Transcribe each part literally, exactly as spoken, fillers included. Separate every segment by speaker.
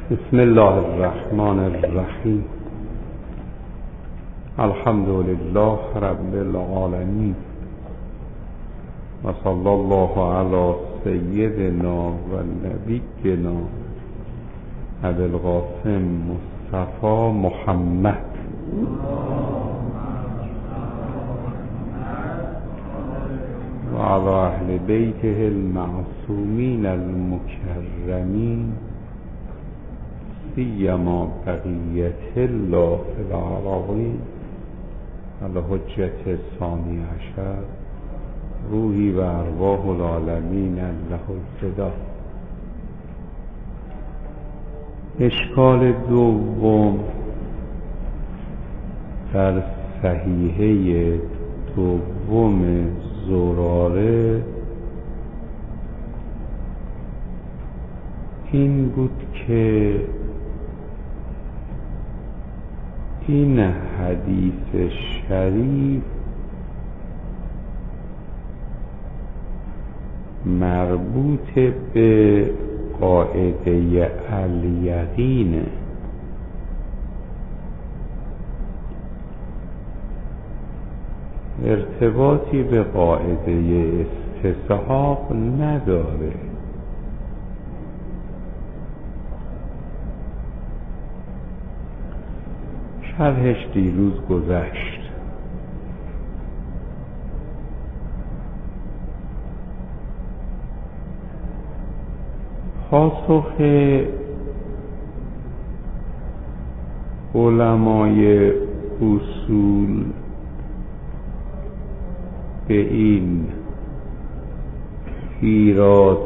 Speaker 1: بسم الله الرحمن الرحیم. الحمد لله رب العالمین و صلی الله علی سیدنا و نبینا ابی القاسم مصطفی محمد و علی اهل بیته المعصومین المکرمین سیما بقیت الله فی العالمین الحجة الثانی عشر روحی و ارواح العالمین له الفدا. اشکال دوم در صحیحه دوم زراره این بود که این حدیث شریف مربوط به قاعده الیقینه. ارتباطی به قاعده استصحاب نداره. شرحش دیروز گذشت. پاسخ علمای اصول به این ایراد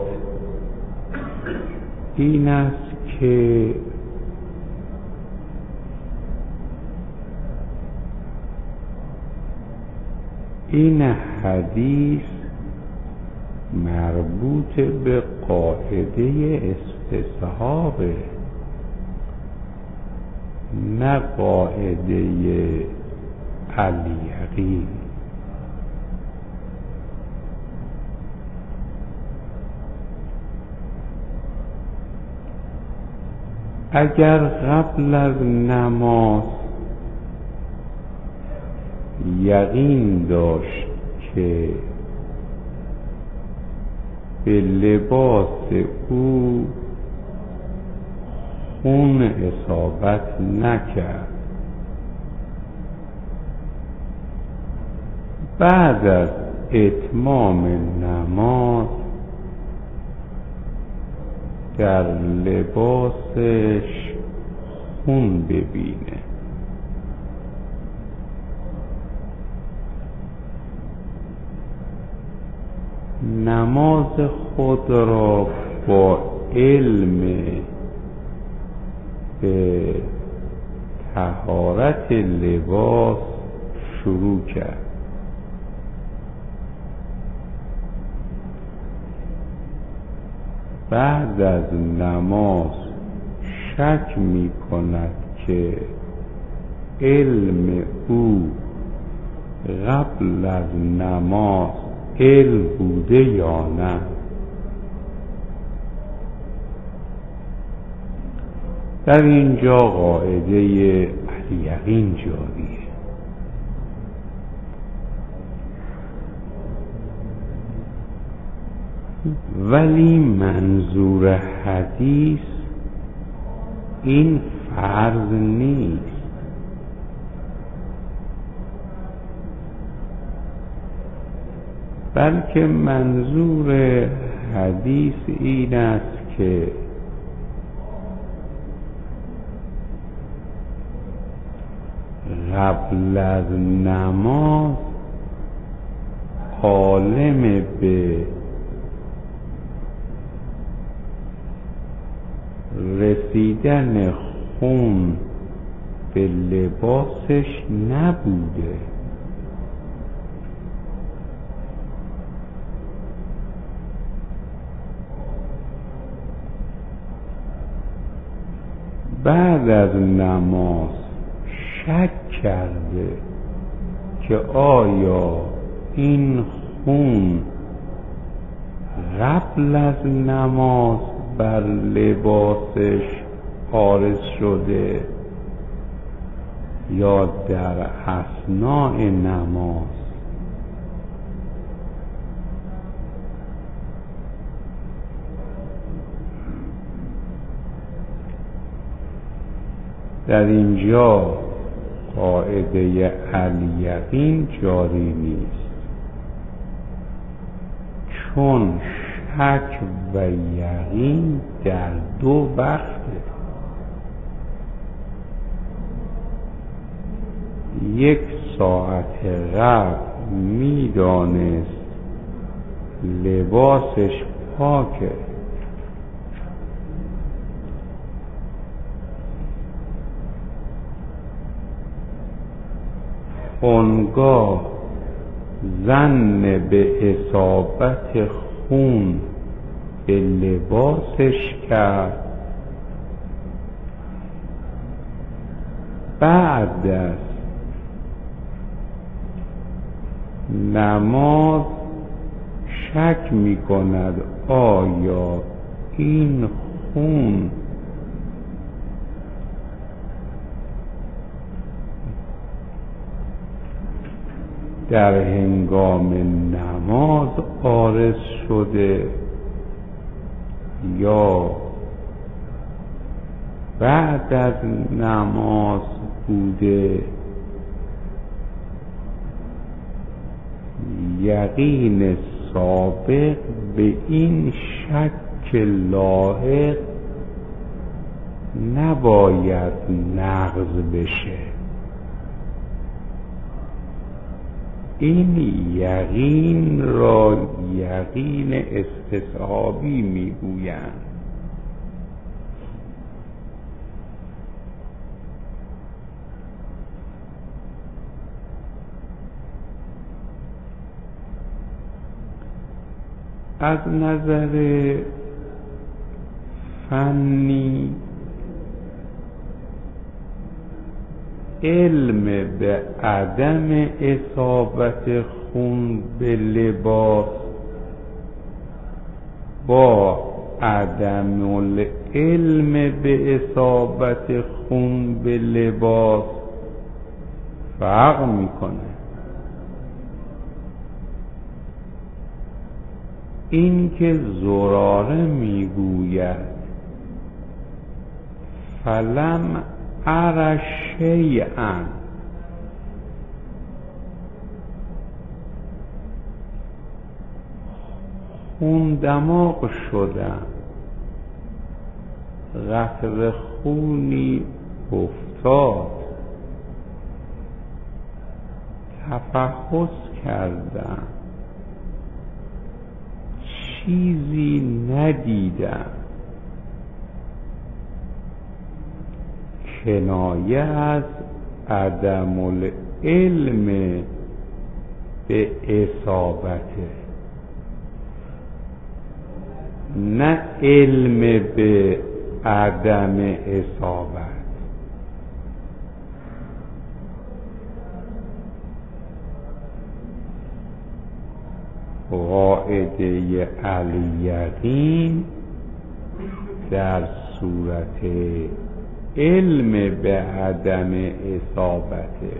Speaker 1: این است که این حدیث مربوط به قاعده استصحابه، نه قاعده الیقین. اگر قبل از نماز یقین داشت که به لباس او خون اصابت نکرد، بعد از اتمام نماز در لباسش خون ببینه، نماز خود را با علم به طهارت لباس شروع کرد. بعد از نماز شک می کند که علم او قبل از نماز علم بوده یا نه، در اینجا قاعده الیقین جاریه. ولی منظور حدیث این فرض نیست. بلکه منظور حدیث این است که قبل از نماز عالم به رسیدن خون به لباسش نبوده. بعد از نماز شک کرده که آیا این خون قبل از نماز بر لباسش عارض شده یا در اثناء نماز، در اینجا قاعده الیقین جاری نیست، چون شک و یقین در دو وقته. یک ساعت قبل میدانست لباسش پاکه، اونگاه ظن به اصابت خون به لباسش کرد، بعد از نماز شک می کند آیا این خون در هنگام نماز عارض شده یا بعد از نماز بوده. یقین سابق به این شک لاحق نباید نقض بشه. این یقین را یقین استصحابی میگویند. از نظر فنی علم به عدم اصابت خون به لباس با عدم العلم به اصابت خون به لباس فرق میکنه. این که زراره میگوید فلم ار شیئا، خون دماغ شدم، قطره خونی افتاد، تفحص کردم، چیزی ندیدم، کنایه از عدم العلم به اصابته، نه علم به عدم اصابت. قاعده الیقین در صورت علم به عدم اصابته،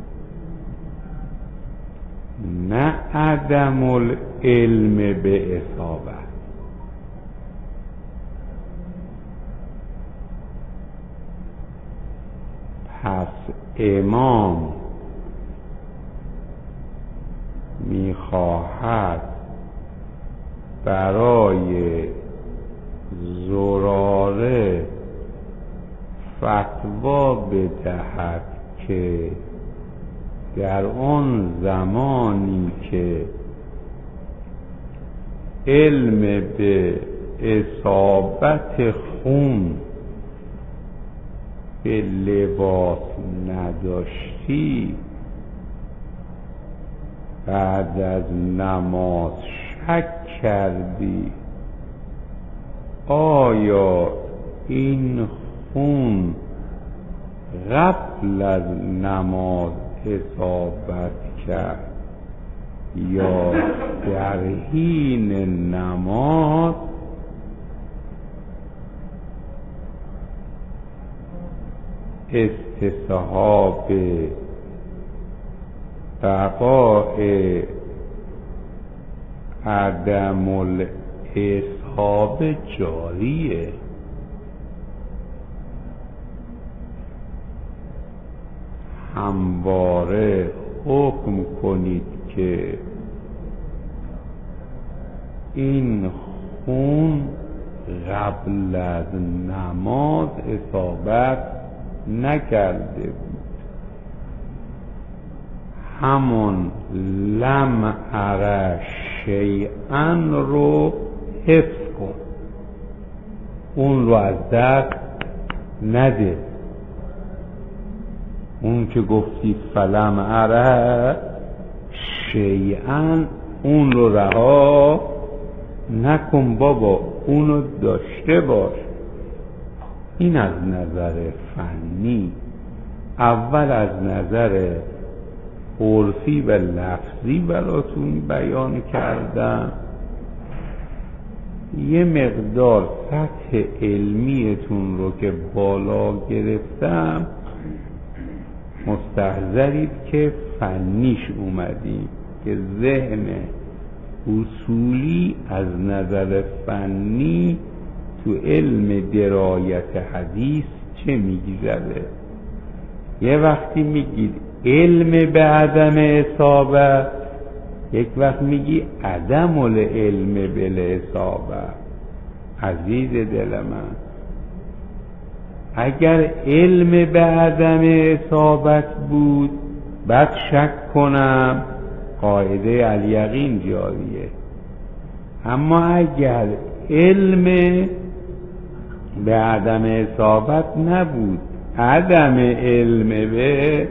Speaker 1: نه عدم العلم به اصابت. پس امام میخواهد برای زراره فتوا بدهد که در آن زمانی که علم به اصابت خون به لباس نداشتی، بعد از نماز شک کردی آیا این خون قبل از نماز اصابت کرد یا در حین نماز، استصحاب بقاء عدم الاصحاب جاریه. همواره حکم کنید که این خون قبل از نماز اصابت نکرده بود، همون لم اره شیئا رو حفظ کن، اون رو از دست نده. اون که گفتی فلم اره شیئا، اون رو رها نکن بابا، اونو داشته باش. این از نظر فنی. اول از نظر عرفی و لفظی براتون بیان کردم، یه مقدار سطح علمیتون رو که بالا گرفتم مستحضرید که فنیش اومدیم که ذهن اصولی از نظر فنی تو علم درایت حدیث چه میگذره. یه وقتی میگید علم به عدم اصابه، یک وقت میگی عدم العلم بالاصابه. عزیز دل من، اگر علم به عدم اصابت بود بعد شک کنم قاعده الیقین جاریه، اما اگر علم به عدم اصابت نبود، عدم علم به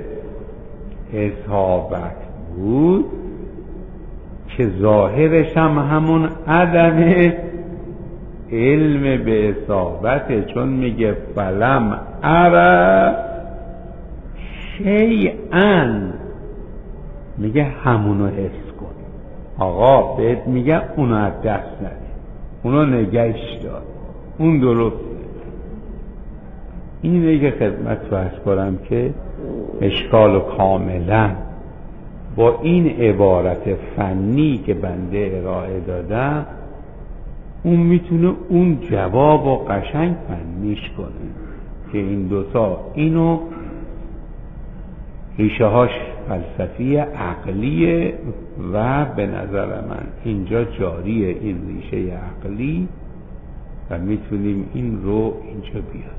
Speaker 1: اصابت بود که ظاهرش هم همون عدم علم به اصابته، چون میگه فلم اره شیئا، میگه همونو حفظ کن. آقا بهت میگه اونو از دست نده، اونو نگهش دار، اون درسته. اینه که خدمت رو عرض کنم که اشکال کاملا با این عبارت فنی که بنده ارائه دادم اون میتونه اون جواب و قشنگ فنیش کنه که این دوتا اینو ریشه هاش فلسفی عقلیه و به نظر من اینجا جاریه این ریشه عقلی و میتونیم این رو اینجا بیاریم.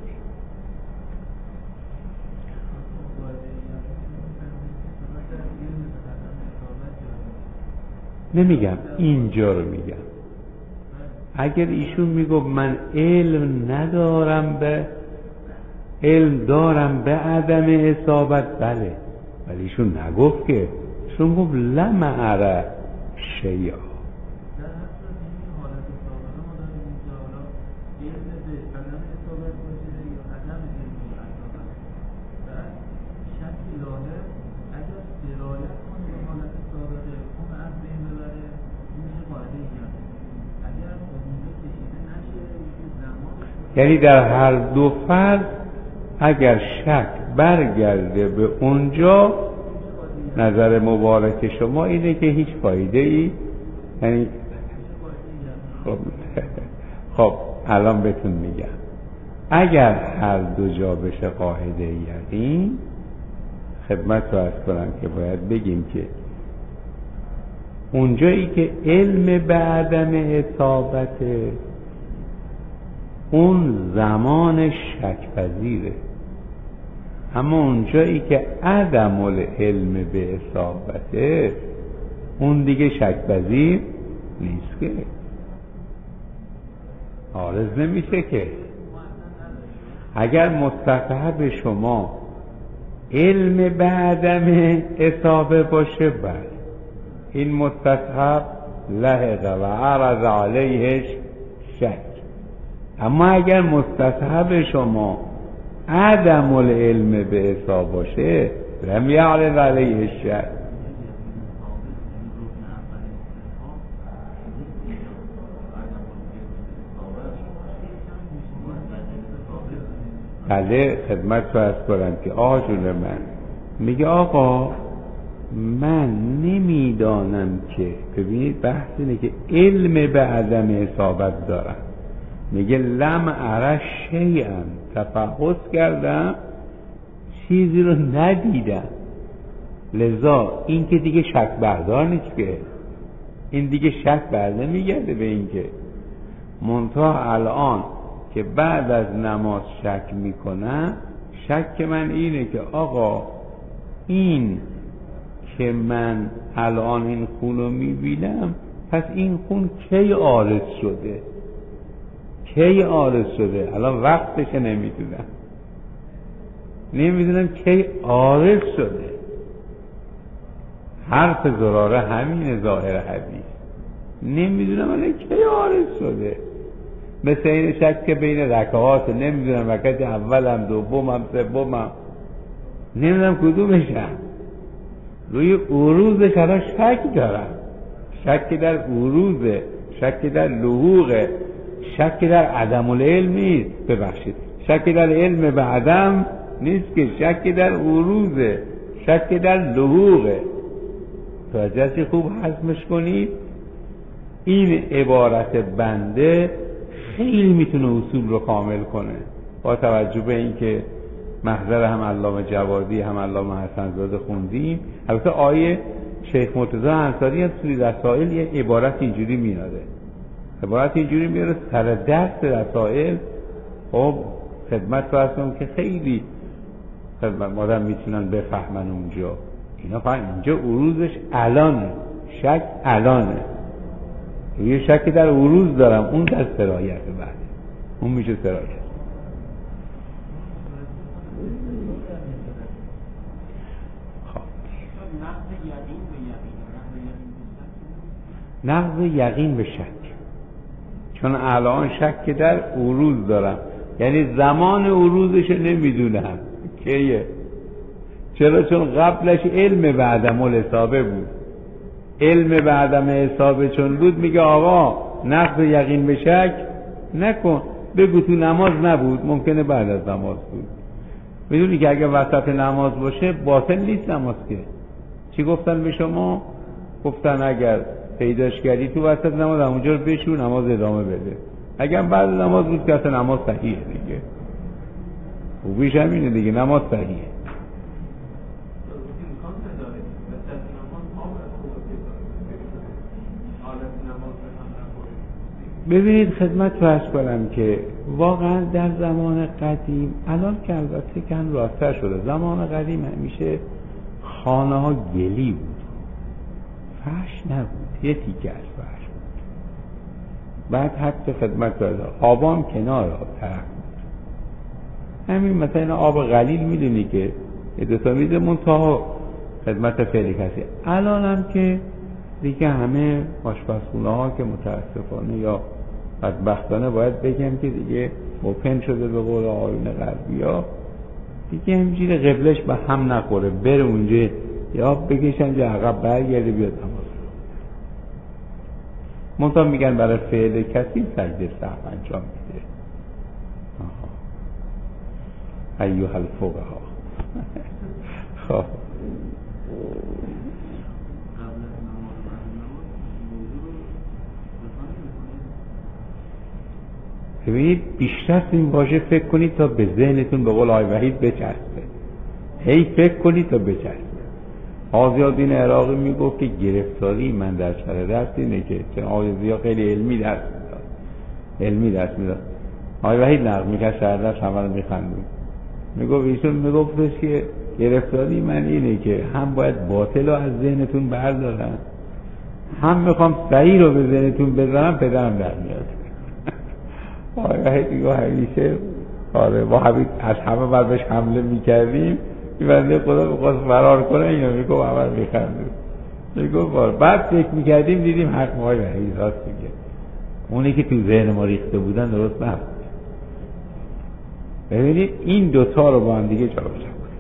Speaker 1: نمیگم اینجا رو میگم، اگر ایشون میگو من علم ندارم به علم دارم به عدم اصابت، بله، ولی ایشون نگفت که، ایشون گفت لم اره شیئا. یعنی در هر دو فرض اگر شک برگرده به اونجا، نظر مبارک شما اینه که هیچ فایده ای، یعنی خب خب الان بهتون میگم اگر هر دو جا بشه قاعده یقین، خدمت رو عرض کنم که باید بگیم که اونجایی که علم به عدم اصابته اون زمان شک پذیره، اما اونجایی که عدم العلم به اصابته اون دیگه شک پذیر نیست که، عارض نمیشه که. اگر مستحب شما علم به عدم اصابه باشه، بله این مستحب لحظه و عرض علیهش شک. اما اگر مستصحب شما عدم العلم به اصابه باشه، لم یعرض علیه الشک. بله خدمت رو عرض کنم که آقا جون من میگه آقا من نمیدانم که، ببینید بحث اینه که علم به عدم اصابت دارم. میگه لم اره شیئا، تفحص کردم چیزی رو ندیدم. لذا این که دیگه شک بردار نیست، که این دیگه شک برده میگرده به این که منتها الان که بعد از نماز شک میکنم، شک من اینه که آقا این که من الان این خون رو میبینم، پس این خون کی عارض شده، کی عارض شده، الان وقتش نمیدونم، نمیدونم کی عارض شده. حرف زراره همین ظاهر حدیث، نمیدونم الان کی عارض شده. مثل این شک که بین رکعات، نمیدونم رکعت اولم دومم سومم نمیدونم کدومشم، روی عروضش الان شک دارم. شک در عروضه، شک در لحوقه، شک در عدم العلم نیست، ببخشید شک در علم به عدم نیست، که شک در عروضه، شک در لحوقه. توجه خوب حزمش کنید. این عبارت بنده خیلی میتونه اصول رو کامل کنه، با توجه به این که محضر هم علامه جوادی هم علامه حسن زاده خوندیم. البته آیه شیخ مرتضی انصاری هم توی رسائل یه عبارت اینجوری میاره، عبارت اینجوری میاره سر دست رسائل. خب خدمت رو هستم که خیلی خدمت مادم میتونن بفهمن اونجا، اینا فهم اینجا عروضش الانه، شک الانه، یه شک در عروض دارم، اون در سرایت بعد اون میشه سرایت. نقض یقین به شک، چون الان شک در عروض دارم، یعنی زمان عروضش نمیدونم کیه. چرا؟ چون قبلش علم به عدم الاصابه بود. علم به عدم اصابه چون بود، میگه آقا نقض یقین به شک نکن، بگو تو نماز نبود، ممکنه بعد از نماز بود. میدونی که اگه وسط نماز باشه باطل نیست نماز که. چی گفتن به شما؟ گفتن اگر پیداش کردی تو وسط نماز، همونجا رو بشو، نماز ادامه بده. اگر بعد نماز بود که اصلا نماز صحیحه دیگه، خوبیش همینه دیگه، نماز صحیحه. ببینید خدمت رو عرض کنم که واقعا در زمان قدیم، الان که البته کم راستر شده، زمان قدیم همیشه خانه ها گلی بود، فرش نبود، یه تیکه از فرش بود. بعد حتی خدمت رو آبام کنار آب طرف بود، همین مثلا آب قلیل میدونی که ادتا میده منتها خدمت فعلی کسی. الان هم که دیگه همه آشپزخونه ها که متاسفانه یا بدبختانه باید بگم که دیگه اوپن شده به قول آیون غربی ها، دیگه همینجوری قبلش به هم نخوره، بره اونجا یا بکشن جا عقب برگرده بیاد نماز. منطقه میگن برای فعل کسی سجده سهو انجام میده. ایوه الفقها. خب ببینید بیشتر این واژه فکر کنید تا به ذهنتون به قول آقای وحید بچسبه، هی فکر کنید تا بچسبه. آزیالدین عراقی میگفت که گرفتاری من در سر دست اینه که چون آزیا خیلی علمی درس میداد، علمی درس میداد. آقای وحید نقل میکرد سر دست همه رو میخندون، میگفت ایشون میگفتش که گرفتاری من اینه که هم باید باطل رو از ذهنتون بردارم، هم میخوام صحیح رو به ذهنتون بذارم، پدرم در میاد. آقای دیگه همیشه آره ما همین از همه بر بهش حمله میکردیم، این بنده خدا بخواست فرار کنه، اینو میگو عمل میخندیم، میگو بار بعد فکر میکردیم دیدیم حق مای وحید راست میگه، اونی که تو ذهن ما ریخته بودن درست نبود. ببینید این دوتا رو با هم دیگه جا بجا کنید.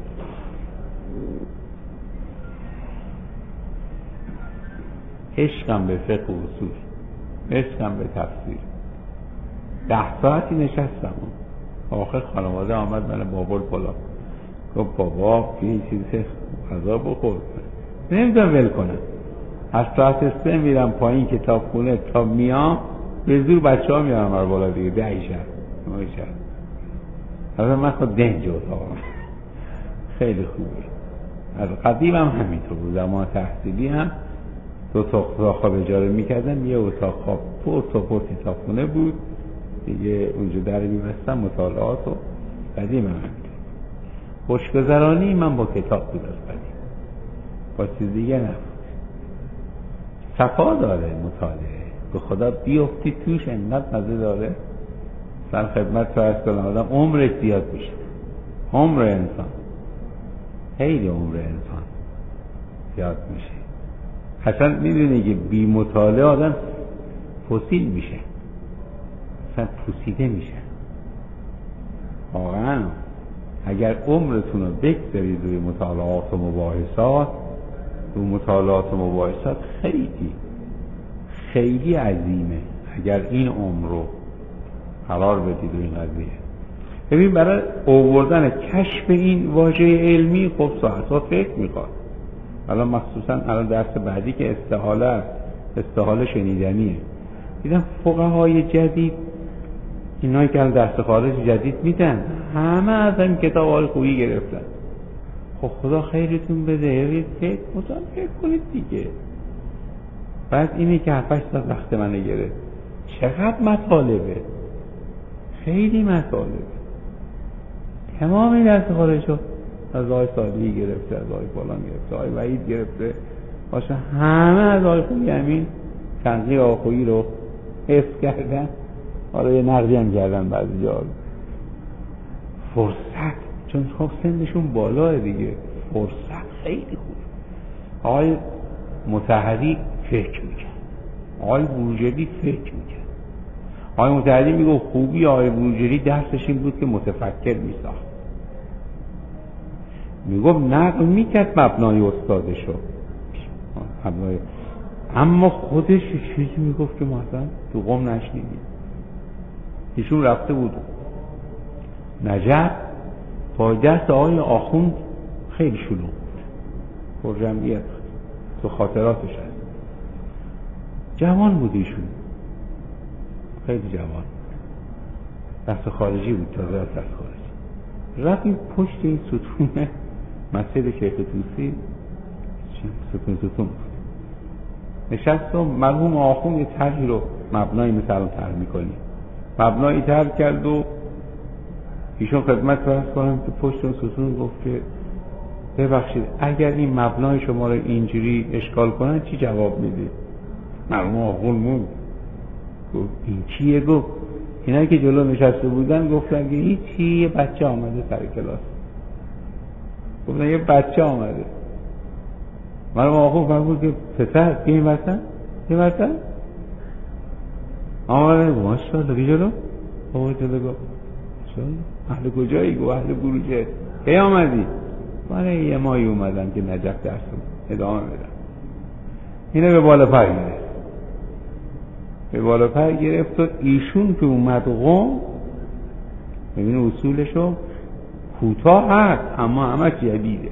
Speaker 1: عشقم به فقه و اصول، عشقم به تفسیر. ده ساعتی نشستم آخر خانواده آمد من بابل پلا گفت بابا یه چیز غذا بخور، نمیدونم ول کنم. از ساعت سه میرم پایین کتاب خونه تا میام به زور بچه ها میارم بر بالا دیگه ده شب نوی شب. حالا من خود دنج اتاقم خیلی خوبه. از قدیم هم همینطور بود. زمان تحصیلی هم دو تا اتاق خواب اجاره میکردم، یه اتاق خواب پر تا پر کتاب خونه بود دیگه، اونجا در میبستم مطالعات و قدیم هم همینطور. خوشگذرانی من با کتاب بود از قدیم، با چیز دیگه نه. صفا داره مطالعه، به خدا بیفتی توش انقدر مزه داره. سر خدمت تو از کنم آدم عمرش زیاد میشه، عمر انسان خیلی عمر انسان زیاد میشه. اصلا میدونی که بی مطالعه آدم فسیل میشه، اصلا پوسیده میشه. واقعا اگر عمرتون رو بگذارید روی مطالعات و مباحثات، روی مطالعات و مباحثات خیلی خیلی عظیمه اگر این عمر رو قرار بدید روی این قضیه. ببین برای آوردن کشف این واژه علمی خب ساعت‌ها فکر میخواد. الان مخصوصا الان درس بعدی که استحاله است، استحاله شنیدنیه. دیدم فقهای جدید اینایی که الان درس خارج جدید میدن همه از این کتاب‌های خویی گرفتن. خب خدا خیرتون بده، یه فکر مطمئن فکر کنید دیگه. بعد اینی که هفتش ساعت وقت منو گرفت، چقدر مطالبه، خیلی مطالبه. تمام این درس خارج شد از آقای صالحی گرفته، از آقای فلان گرفته، آقای وحید گرفته، باشه همه از آقای خویی همین تنقیح آقای خویی رو حفظ کردن. حالا یه نقدی هم کردن بعضی جا. فرصت، چون خب سنشون بالاه دیگه، فرصت خیلی خوب. آقای مطهری فکر میکرد، آقای بروجردی فکر میکرد. آقای مطهری میگه خوبی آقای بروجردی درسش این بود که متفکر میساخت، میگفت نقل میکرد مبنای استادشو، مبنای، اما خودش چیزی میگفت که مثلا تو قم نشنیدیم. ایشون رفته بود نجف، با دست آقای آخوند خیلی شلوغ بود، پر جمعیت، تو خاطراتش هست. جوان بود ایشون، خیلی جوان، دست خارجی بود، تازه از دست خارجی. رفتیم پشت این ستونه مسجد شیخ طوسی، ستون ستون بود، نشستم. مرحوم آخوند یه طرحی رو مبنایی مثلا طرح میکنی، مبنایی طرح کرد و ایشون خدمت فرض کنم که پشت اون ستون گفت که ببخشید اگر این مبنای شما رو اینجوری اشکال کنن چی جواب میدید؟ مرحوم آخوند مون گفت این چیه؟ گفت اینا که جلو نشسته بودن گفتن که هیچی، یه بچه آمده سر کلاس. گفتن یه بچه آمده. مرحوم آخوند فرمود که پسر این وطن این وطن آمده. ماشاءالله بی جلو آقای جلو گفت اهل کجایی؟ گفت اهل بروجه. کی آمدی؟ من یه ماهی اومدم که نجف درس ادامه بدم. اینه به بالا پر گرفت، به بالا پر گرفت و ایشون که اومد قم، ببین اصولشو کوتاه هست اما همه جدیده،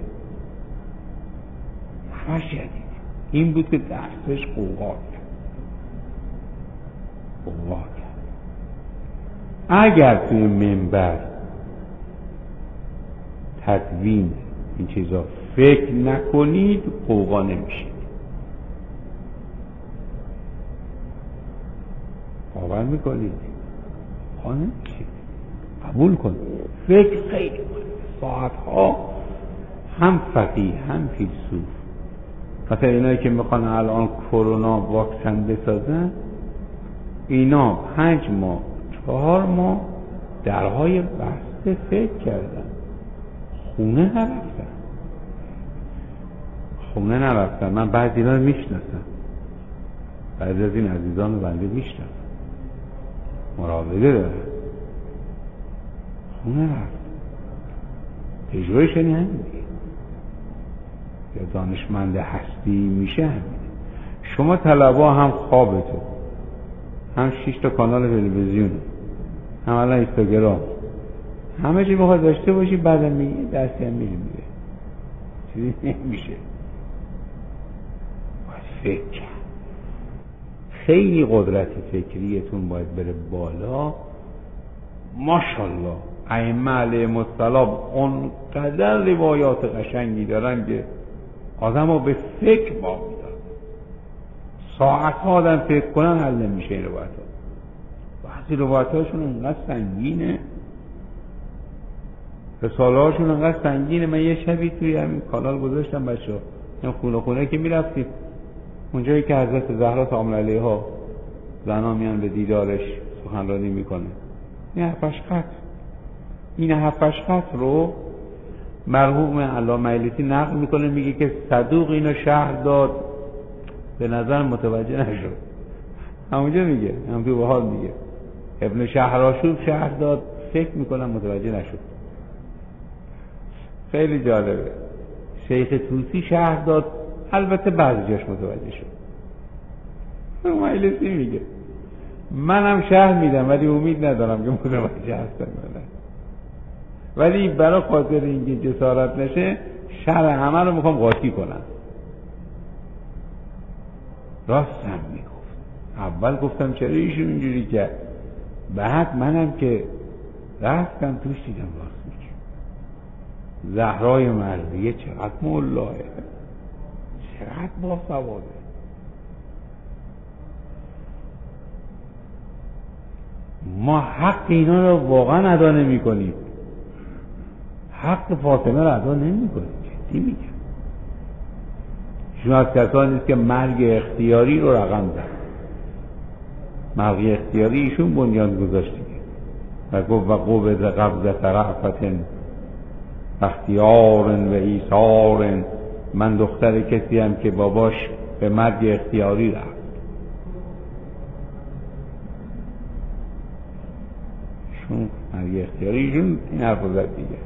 Speaker 1: همه جدیده. این بود که درسش قوقا کرد، قوقا کرد. اگر توی منبر تدوین این چیزا فکر نکنید قوقا نمیشید. باور میکنید؟ خانه نمیشید، قبول کنید. فکر خیلی کنید، ساعتها هم فقیه هم فیلسوف. مثلا اینایی که میخوان الان کرونا واکسن بسازن، اینا پنج ماه چهار ماه درهای بسته فکر کردن، خونه نرفتن خونه نرفتن من بعضی اینا رو میشناسم، بعضی از این عزیزان رو بنده میشناسم، مراقبه داره، خونه رفت. تجربهش یعنی همین دیگه. یا دانشمند هستی میشه همینه. شما طلبا هم خوابتون، هم شش تا کانال تلویزیون، هم الان اینستاگرام، همه چی بخواد داشته باشی بعدم میگی دستی هم میری میره چیزی نمیشه. باید فکر کرد. خیلی قدرت فکریتون باید بره بالا. ماشاءالله ائمه علیهم السلام اونقدر روایات قشنگی دارن که آدم ها به فکر با میدن. ساعت ها آدم فکر کنن حل نمیشه این روایت ها. بعضی روایت هاشون انقدر سنگینه، رساله هاشون انقدر سنگینه. من یه شبی توی همین کانال گذاشتم بچه ها، این خونه خونه که میرفتیم اونجایی که حضرت زهرا سلام علیها زنا میان به دیدارش سخنرانی میکنه، این هفتش خط این هفتش خط رو مرحوم علامه مجلسی نقل میکنه، میگه که صدوق اینو شرح داد، به نظر متوجه نشد. همونجا میگه، هم تو بحال میگه ابن شهرآشوب شرح داد، فکر میکنم متوجه نشد. خیلی جالبه. شیخ طوسی شرح داد، البته بعضی جاش متوجه شد. مجلسی میگه منم شرح میدم ولی امید ندارم که متوجه هستم، ولی برای خاطر اینکه جسارت نشه شرح همه رو میخوام قاطی کنم. راستم میگفت. اول گفتم چرا ایشون اینجوری کرد، بعد منم که رفتم توش دیدم راست میگه. زهرای مرضیه چقدر مولاه، چقدر باسواده. ما حق اینا رو واقعا ادا نمی کنیم. حق فاطمه رو ادا نمی کنیم. جدی میگم. شما از کسانی نیست که مرگ اختیاری رو رقم زد. مرگ اختیاری ایشون بنیان گذاشت و گفت و قوت قبض رأفت اختیار و ایثار، من دختر کسی هم که باباش به مرگ اختیاری رفت. شون مرگ اختیاری ایشون این حرف رو زد دیگه.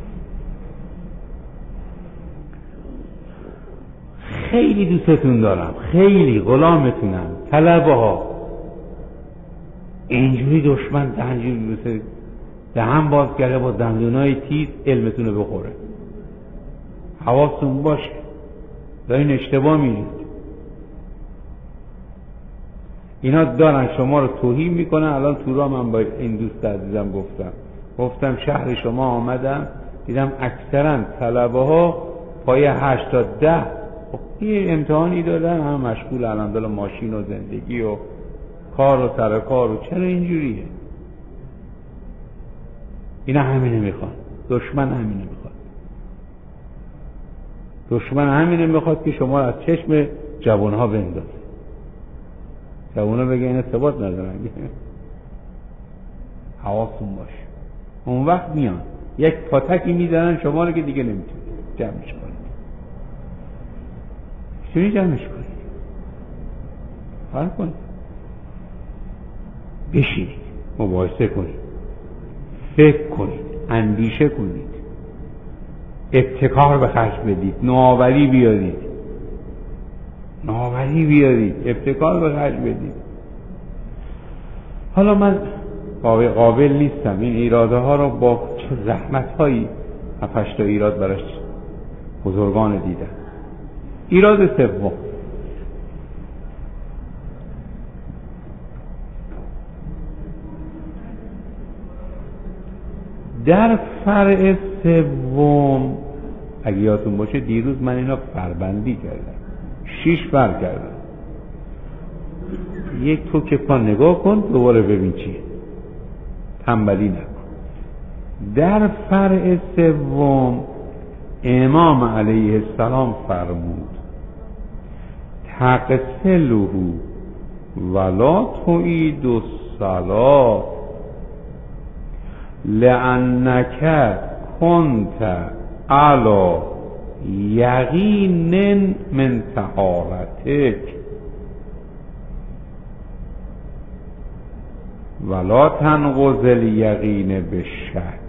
Speaker 1: خیلی دوستتون دارم، خیلی غلامتونم. طلبه ها اینجوری دشمن دهنجوری مثل دهن باز کرده با دندونای تیز علمتون رو بخوره. حواستون باشه دارین اشتباه میرید. اینا دارن شما رو توهین میکنن. الان تو راه من با این دوست عزیزم گفتم گفتم شهر شما آمدم دیدم اکثرا طلبه ها پای هشت تا ده یه امتحانی دادن، هم مشغول الحمدلله ماشین و زندگی و کار و سر کار و چرا اینجوریه؟ اینا همینه میخوان. دشمن همینه میخواد. دشمن همینه میخواد که شما از چشم جوانها بندازه. جوانها بگه اینا ثبات ندارن. حواستون باشه. اون وقت میان یک پاتکی میزنن شما رو که دیگه نمیتونید جمعش کنید. چونی جمعش کنید؟ فرق کنید. بشینید، مباحثه کنید، فکر کنید، اندیشه کنید، ابتکار به خرج بدید، نوآوری بیارید، نوآوری بیارید، ابتکار به خرج بدید. حالا من قابل نیستم این ایراده ها رو با چه زحمت هایی هفت تا ایراد براش بزرگان دیدن. ایراد سوم، در فرع سوم اگه یادتون باشه دیروز من اینا فربندی کردم، شیش فر کردم. یک تو که پا نگاه کن دوباره ببین چیه، تنبلی نکن. در فرع سوم امام علیه السلام فرمود تغسله ولا تعید الصلاة لأنك كنت على یقین من طهارتک ولا تنقض الیقین بالشک.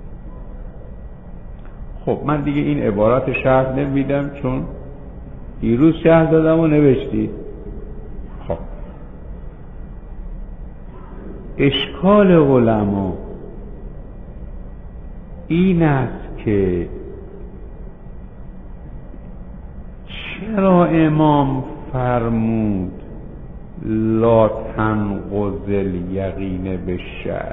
Speaker 1: خب من دیگه این عبارت شرح نمیدم چون دیروز شرح دادم و نوشتید. خب اشکال علما این است که چرا امام فرمود لا تنقض الیقین بالشک،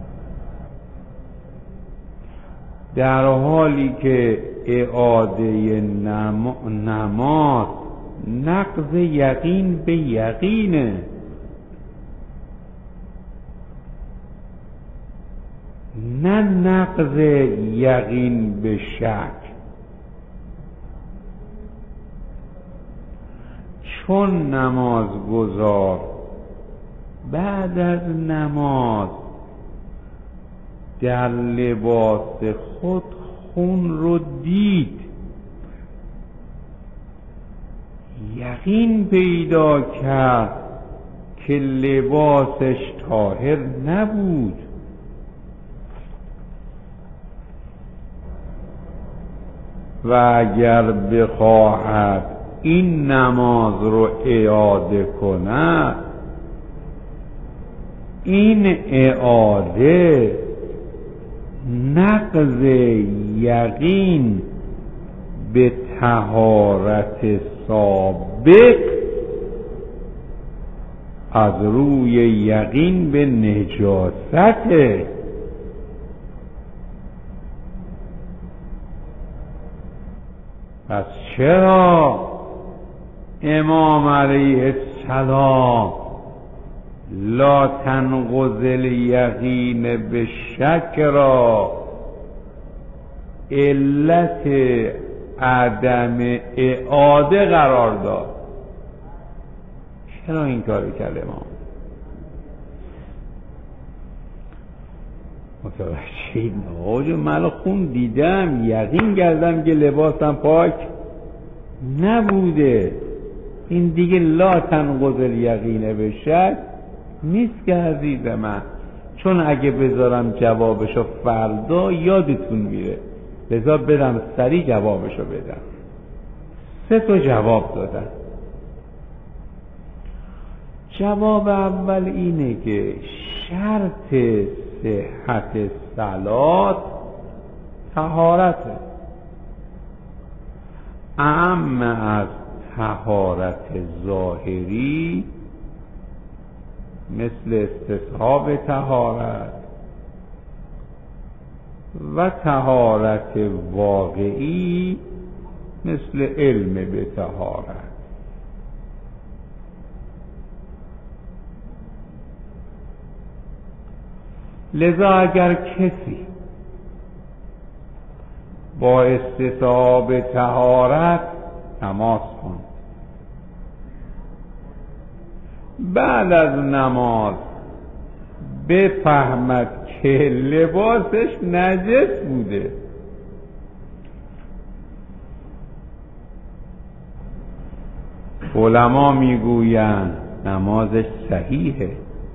Speaker 1: در حالی که اعاده نماز نقض یقین به یقینه، نه نقض یقین به شک. چون نمازگزار بعد از نماز در لباس خود خون رو دید، یقین پیدا کرد که لباسش طاهر نبود، و اگر بخواهد این نماز رو اعاده کند، این اعاده نقض یقین به طهارت سابق از روی یقین به نجاسته. پس چرا امام علیه السلام لا تنقض الیقین به شک را علت عدم اعاده قرار داد؟ چرا این کاری کرد امام؟ متوجه آقا من خون دیدم، یقین کردم که لباسم پاک نبوده، این دیگه لا تنقض الیقین به شک نیست که عزیز من، چون اگه بذارم جوابشو فردا یادتون میره، لذا بدم سریع جوابشو بدم. سه تا جواب دادن. جواب اول اینه که شرط صحت صلات طهارته، اعم از طهارت ظاهری مثل استصحاب طهارت و طهارت واقعی مثل علم به طهارت. لذا اگر کسی با استصحاب طهارت نماز کن، بعد از نماز بفهمد که لباسش نجس بوده، علما میگویند نمازش صحیحه.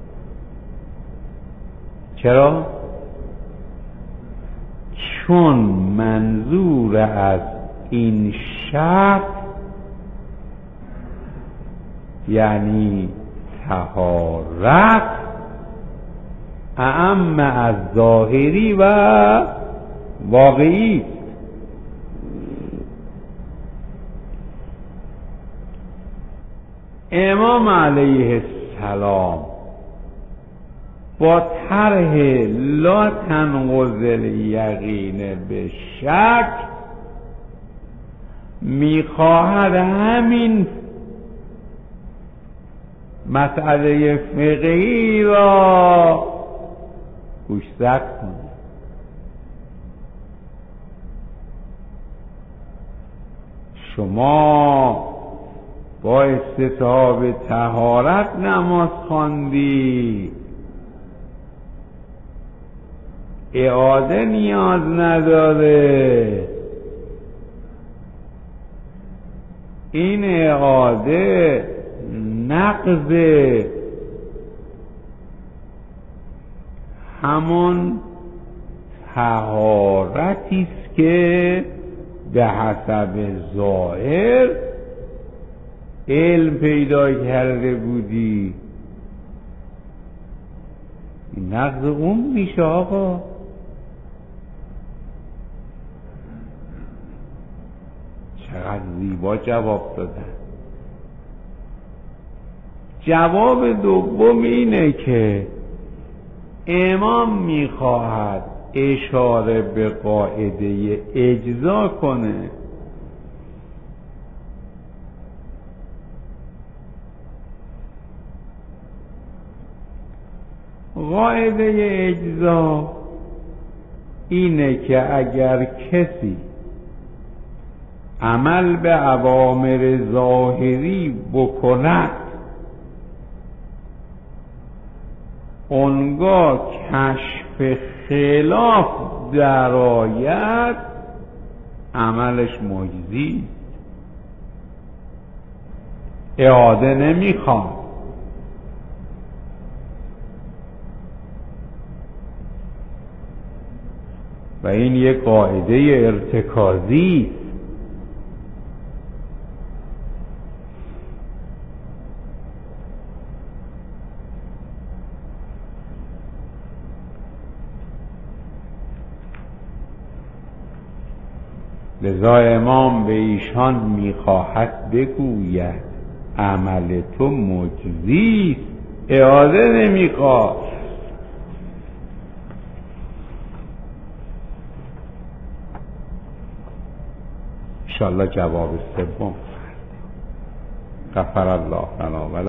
Speaker 1: چرا؟ چون منظور از این شرط یعنی طهارت اعم از ظاهری و واقعی. امام علیه السلام با طرح لا تنقض الیقین به شک میخواهد همین مسئله فقهی را گوشزد کنه. شما با استصحاب طهارت نماز خواندی، اعاده نیاز نداره، این اعاده نقض همون طهارتی است که به حسب ظاهر علم پیدا کرده بودی، این نقض اون میشه آقا. چقدر زیبا جواب دادن. جواب دوم اینه که امام میخواهد اشاره به قاعده اجزا کنه. قاعده اجزا اینه که اگر کسی عمل به اوامر ظاهری بکند اونگاه کشف خلاف درآید عملش مجزی است، اعاده نمیخواد. و این یک قاعده ارتکازی است. لذا امام به ایشان میخواهد بگوید عمل تو مجزی است، اعاده نمیخواد. انشاءالله جواب سوم غفر الله لنا.